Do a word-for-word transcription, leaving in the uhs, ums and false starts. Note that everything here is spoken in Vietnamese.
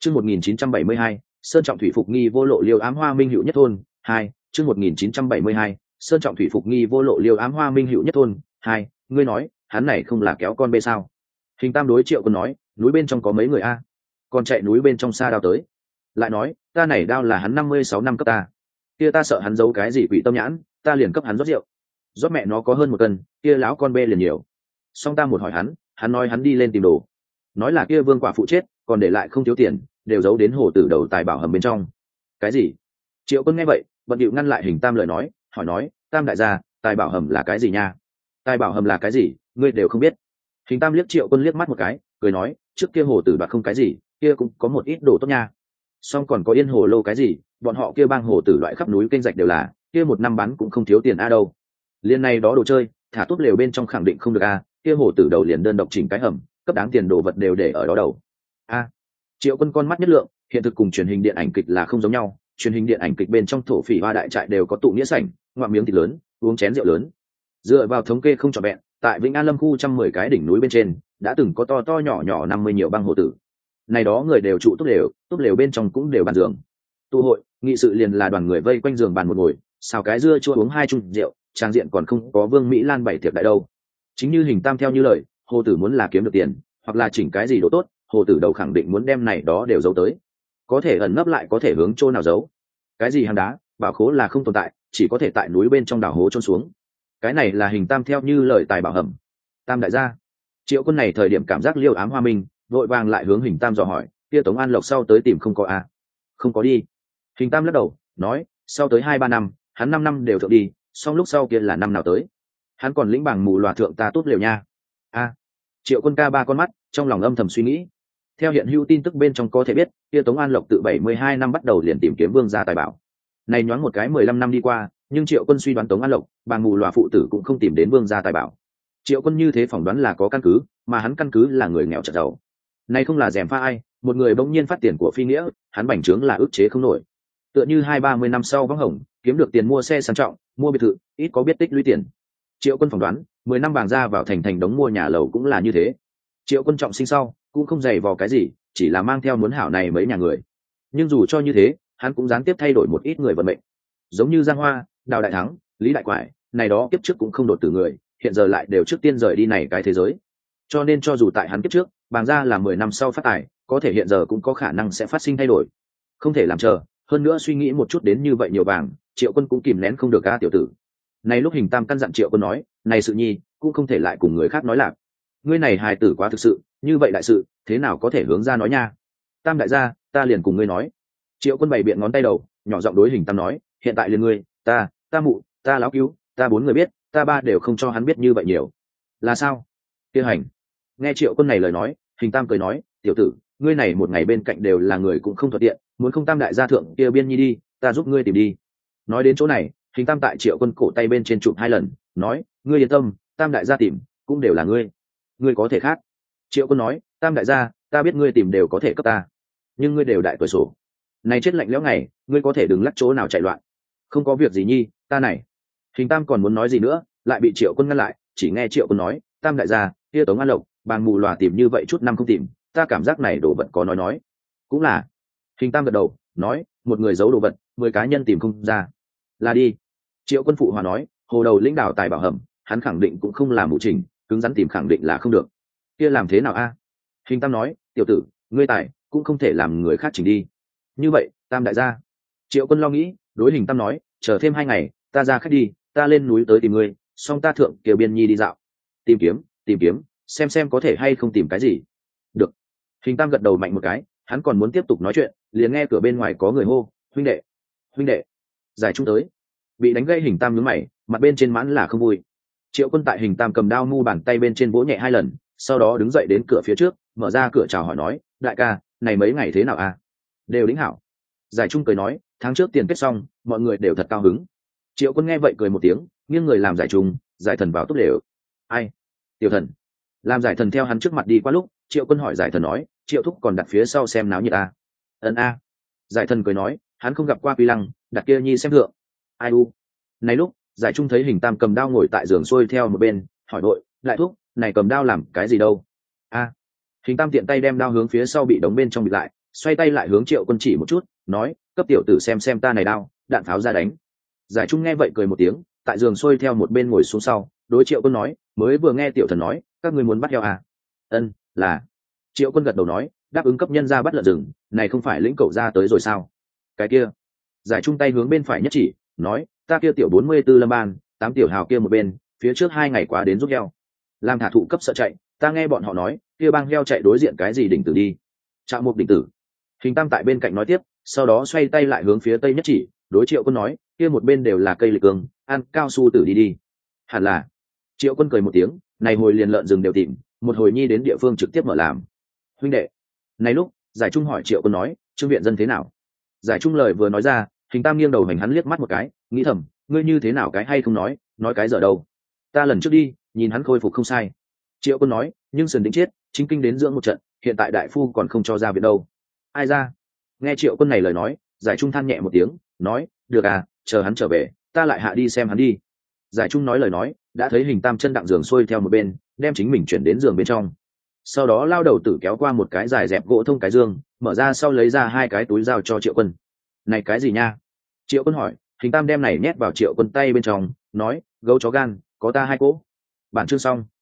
Chương một nghìn chín trăm bảy mươi hai, Sơn Trọng Thủy Phục Nghi vô lộ Liêu Ám Hoa Minh Hữu Nhất Thôn, hai, chương một nghìn chín trăm bảy mươi hai, Sơn Trọng Thủy Phục Nghi vô lộ Liêu Ám Hoa Minh Hữu Nhất Thôn, hai, ngươi nói, hắn này không là kéo con bê sao? Hình Tam đối Triệu Quân nói, núi bên trong có mấy người a? Còn chạy núi bên trong xa đao tới. Lại nói, ta này đao là hắn năm mươi sáu năm cấp ta. Kia ta sợ hắn giấu cái gì quỷ tâm nhãn, ta liền cấp hắn rót rượu. Rót mẹ nó có hơn một cân, kia láo con bê liền nhiều. Xong ta một hỏi hắn, hắn nói hắn đi lên tìm đồ. Nói là kia Vương quả phụ chết, còn để lại không thiếu tiền, đều giấu đến hồ tử đầu tài bảo hầm bên trong. Cái gì? Triệu Quân nghe vậy, bận điệu ngăn lại Hình Tam lời nói, hỏi nói, Tam đại gia, tài bảo hầm là cái gì nha? Tài bảo hầm là cái gì, ngươi đều không biết. Hình Tam liếc Triệu Quân liếc mắt một cái, cười nói, trước kia hồ tử đoạt không cái gì, kia cũng có một ít đồ tốt nha. Xong còn có yên hồ lô cái gì, bọn họ kia bang hồ tử loại khắp núi kênh rạch đều là, kia một năm bán cũng không thiếu tiền a đâu. Liên này đó đồ chơi, thả tốt lều bên trong khẳng định không được a, kia hồ tử đầu liền đơn độc chỉnh cái hầm, cấp đáng tiền đồ vật đều để ở đó đầu. A. Triệu Quân con mắt nhất lượng, hiện thực cùng truyền hình điện ảnh kịch là không giống nhau, truyền hình điện ảnh kịch bên trong thổ phỉ hoa đại trại đều có tụ nghĩa sảnh, ngoạm miếng thịt lớn, uống chén rượu lớn. Dựa vào thống kê không trọn vẹn, tại Vĩnh An Lâm khu trăm mười cái đỉnh núi bên trên, đã từng có to to nhỏ nhỏ năm mươi nhiều băng hồ tử. Này đó người đều trụ túp lều, túp lều bên trong cũng đều bàn giường. Tụ hội, nghị sự liền là đoàn người vây quanh giường bàn một ngồi, xào cái dưa chua uống hai chung rượu, trang diện còn không có Vương Mỹ Lan bày tiệc đại đâu. Chính như Hình Tam theo như lời, hồ tử muốn là kiếm được tiền, hoặc là chỉnh cái gì đồ tốt, hồ tử đầu khẳng định muốn đem này đó đều giấu tới. Có thể ẩn nấp lại có thể hướng chỗ nào giấu. Cái gì hang đá, bảo khố là không tồn tại, chỉ có thể tại núi bên trong đào hố chôn xuống. Cái này là Hình Tam theo như lời tài bảo hầm. Tam đại gia. Triệu Quân này thời điểm cảm giác Liêu Ám Hoa Minh, vội vàng lại hướng Hình Tam dò hỏi, kia Tống An Lộc sau tới tìm không có à? Không có đi. Hình Tam lắc đầu, nói, sau tới hai ba năm, hắn năm năm đều thượng đi, xong lúc sau kia là năm nào tới. Hắn còn lĩnh bằng mù loà thượng ta tốt liều nha. A. À. Triệu Quân ca ba con mắt, trong lòng âm thầm suy nghĩ. Theo hiện hữu tin tức bên trong có thể biết, kia Tống An Lộc tự bảy mươi hai năm bắt đầu liền tìm kiếm vương gia tài bảo. Này nhoáng một cái mười lăm năm đi qua, nhưng Triệu Quân suy đoán Tống An Lộc, bằng mù loà phụ tử cũng không tìm đến vương gia tài bảo. Triệu Quân như thế phỏng đoán là có căn cứ, mà hắn căn cứ là người nghèo chật giàu. Này không là dèm pha ai, một người bỗng nhiên phát tiền của phi nghĩa, hắn bành trướng là ức chế không nổi. Tựa như hai ba mươi năm sau vắng hồng, kiếm được tiền mua xe sang trọng, mua biệt thự, ít có biết tích lũy tiền. Triệu Quân phỏng đoán, mười năm vàng ra vào thành thành đống mua nhà lầu cũng là như thế. Triệu Quân trọng sinh sau, cũng không dày vò cái gì, chỉ là mang theo muốn hảo này mấy nhà người. Nhưng dù cho như thế, hắn cũng gián tiếp thay đổi một ít người vận mệnh. Giống như Giang Hoa, Đào Đại Thắng, Lý Đại Quải, này đó kiếp trước cũng không đột tử người, hiện giờ lại đều trước tiên rời đi này cái thế giới. Cho nên cho dù tại hắn kiếp trước, bàng ra là mười năm sau phát tài, có thể hiện giờ cũng có khả năng sẽ phát sinh thay đổi. Không thể làm chờ, hơn nữa suy nghĩ một chút đến như vậy nhiều vàng, Triệu Quân cũng kìm nén không được ca tiểu tử. Này lúc Hình Tam căn dặn Triệu Quân nói, này sự nhi, cũng không thể lại cùng người khác nói lạc. Ngươi này hài tử quá thực sự, như vậy đại sự, thế nào có thể hướng ra nói nha? Tam đại gia, ta liền cùng ngươi nói. Triệu Quân bày biện ngón tay đầu, nhỏ giọng đối Hình Tam nói, hiện tại liền ngươi, ta, ta mụ, ta láo cứu, ta bốn người biết, ta ba đều không cho hắn biết như vậy nhiều. Là sao? Tiêu hành. Nghe Triệu Quân này lời nói, Hình Tam cười nói, tiểu tử, ngươi này một ngày bên cạnh đều là người cũng không thuận tiện, muốn không Tam đại gia thượng kia biên nhi đi, ta giúp ngươi tìm đi. Nói đến chỗ này, Hình Tam tại Triệu Quân cổ tay bên trên chụp hai lần, nói, ngươi yên tâm, Tam đại gia tìm, cũng đều là ngươi. Ngươi có thể khác. Triệu Quân nói, Tam đại gia, ta biết ngươi tìm đều có thể cấp ta, nhưng ngươi đều đại tuổi sổ. Này chết lạnh lẽo ngày, ngươi có thể đừng lắc chỗ nào chạy loạn. Không có việc gì nhi, ta này. Hình Tam còn muốn nói gì nữa, lại bị Triệu Quân ngăn lại, chỉ nghe Triệu Quân nói, Tam đại gia, kia Tống An Lộc, bàn mù lòa tìm như vậy chút năm không tìm, ta cảm giác này đồ vật có nói nói. Cũng là. Hình Tam gật đầu, nói, một người giấu đồ vật, mười cá nhân tìm không ra. Là đi. Triệu Quân phụ hòa nói, hồ đầu lĩnh đảo tài bảo hầm, hắn khẳng định cũng không làm mù trình, cứng rắn tìm khẳng định là không được. Kia làm thế nào a? Hình Tam nói, tiểu tử, ngươi tài cũng không thể làm người khác chỉnh đi. Như vậy, Tam đại gia. Triệu Quân lo nghĩ, đối Hình Tam nói, chờ thêm hai ngày, ta ra khách đi, ta lên núi tới tìm ngươi, xong ta thượng kiều biên nhi đi dạo, tìm kiếm, tìm kiếm, xem xem có thể hay không tìm cái gì. Được. Hình Tam gật đầu mạnh một cái, hắn còn muốn tiếp tục nói chuyện, liền nghe cửa bên ngoài có người hô, huynh đệ, huynh đệ. Giải Trung tới. Bị đánh gây Hình Tam nhướng mày, mặt bên trên mãn là không vui. Triệu Quân tại Hình Tam cầm đao mu bàn tay bên trên vỗ nhẹ hai lần, sau đó đứng dậy đến cửa phía trước, mở ra cửa chào hỏi nói, đại ca, này mấy ngày thế nào a? Đều đính hảo. Giải Trung cười nói, tháng trước tiền kết xong, mọi người đều thật cao hứng. Triệu Quân nghe vậy cười một tiếng, nghiêng người làm Giải Trung, Giải Thần vào túc đều. Ai? Tiểu Thần. Làm Giải Thần theo hắn trước mặt đi qua lúc, Triệu Quân hỏi Giải Thần nói, Triệu thúc còn đặt phía sau xem náo nhiệt a? Ấn a. Giải Thần cười nói, hắn không gặp qua Quy Lăng, đặt kia nhi xem thượng. Ai u? Này lúc, Giải Trung thấy Hình Tam cầm đao ngồi tại giường xuôi theo một bên, hỏi đội, đại thúc, này cầm đao làm cái gì đâu? A. Hình Tam tiện tay đem đao hướng phía sau bị đóng bên trong bịt lại, xoay tay lại hướng Triệu Quân chỉ một chút, nói, cấp tiểu tử xem xem ta này đao, đạn pháo ra đánh. Giải Trung nghe vậy cười một tiếng, tại giường xuôi theo một bên ngồi xuống sau, đối Triệu Quân nói, mới vừa nghe tiểu thần nói, các ngươi muốn bắt heo à? Ân, là. Triệu Quân gật đầu nói, đáp ứng cấp nhân ra bắt lợn rừng, này không phải lĩnh cậu ra tới rồi sao? Cái kia. Giải Trung tay hướng bên phải nhất chỉ, nói, ta kia tiểu bốn mươi 44 lâm ban, tám tiểu hào kia một bên, phía trước hai ngày quá đến giúp heo. Làm thả thụ cấp sợ chạy, ta nghe bọn họ nói, kia bang heo chạy đối diện cái gì đỉnh tử đi. Trạm Mục đỉnh tử. Hình Tam tại bên cạnh nói tiếp, sau đó xoay tay lại hướng phía tây nhất chỉ, đối Triệu Quân nói, kia một bên đều là cây lịch cương, ăn cao su tử đi đi. Hẳn là. Triệu Quân cười một tiếng, này hồi liền lợn rừng đều tìm, một hồi nhi đến địa phương trực tiếp mở làm. Huynh đệ. Này lúc, Giải Trung hỏi Triệu Quân nói, trương viện dân thế nào? Giải Trung lời vừa nói ra, Hình Tam nghiêng đầu hành hắn liếc mắt một cái, nghĩ thầm, ngươi như thế nào cái hay không nói, nói cái giờ đâu? Ta lần trước đi, nhìn hắn khôi phục không sai. Triệu Quân nói, nhưng sườn đĩnh chết, chính kinh đến dưỡng một trận, hiện tại đại phu còn không cho ra viện đâu. Ai ra? Nghe Triệu Quân này lời nói, Giải Trung than nhẹ một tiếng, nói, được à, chờ hắn trở về, ta lại hạ đi xem hắn đi. Giải Trung nói lời nói, đã thấy Hình Tam chân đặng giường xuôi theo một bên, đem chính mình chuyển đến giường bên trong. Sau đó lao đầu tử kéo qua một cái dài dẹp gỗ thông cái giường, mở ra sau lấy ra hai cái túi dao cho Triệu Quân. Này cái gì nha? Triệu Quân hỏi. Hình Tam đem này nhét vào Triệu Quân tay bên trong, nói, gấu chó gan, có ta hai cỗ. Bản chương xong.